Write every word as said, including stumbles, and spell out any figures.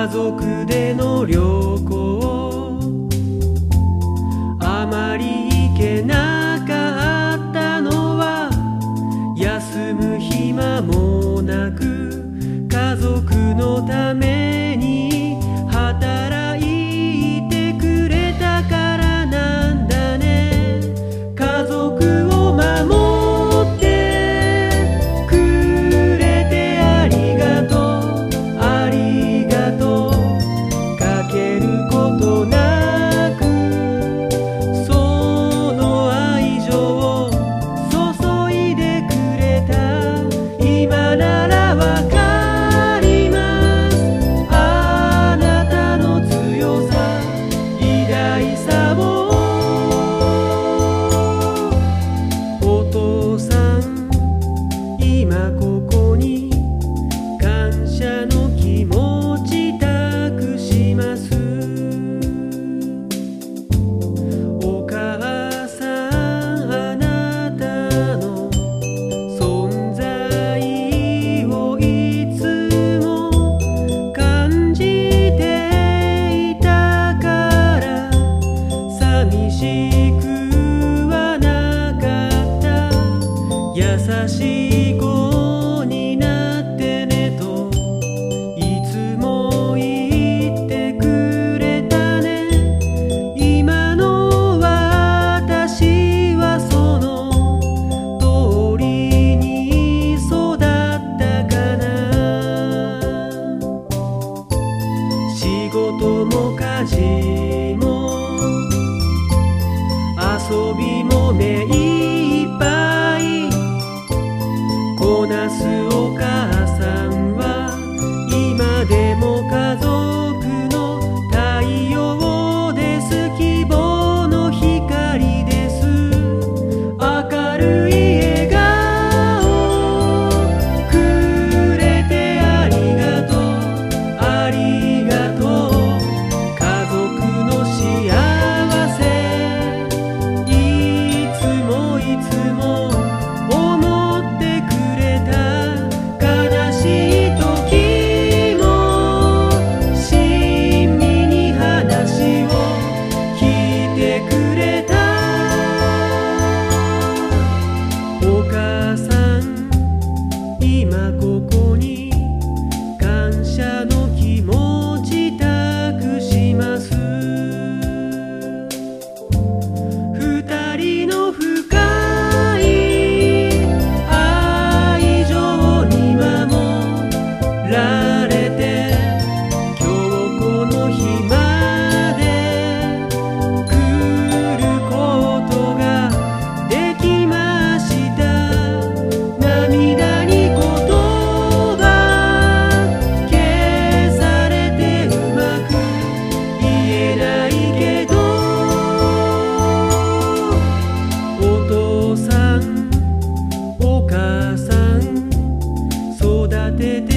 家族での旅行、あまり行けなかったのは休む暇もなく、家族のために働いてくれたからなんだね。家族を守ってくれてありがとう、ありがとう。かけることなくその愛情を注いでくれた。今ならわかります、あなたの強さ、偉大さを。お父さん、今ここに感謝の気持ち託します。お母さん、あなたの存在をいつも感じていたから、寂しくはなかった。優しい子になってねといつも言ってくれたね。今の私はその通りに育ったかな。仕事も家事も遊びも目いっぱいこなすお母さんは、今でも家族の太陽です。希望の光です。明るい笑顔くれてありがとう、ありがとう。家族の幸せいつもいつも思ってくれた。悲しい時も親身に話を聞いてくれた。お母さん、今ここに感謝の気持ち託します。二人の深い愛情に守られて、今日この日まで来ることができました。涙に言葉消されてうまく言えないけど、お父さん、お母さん、育てて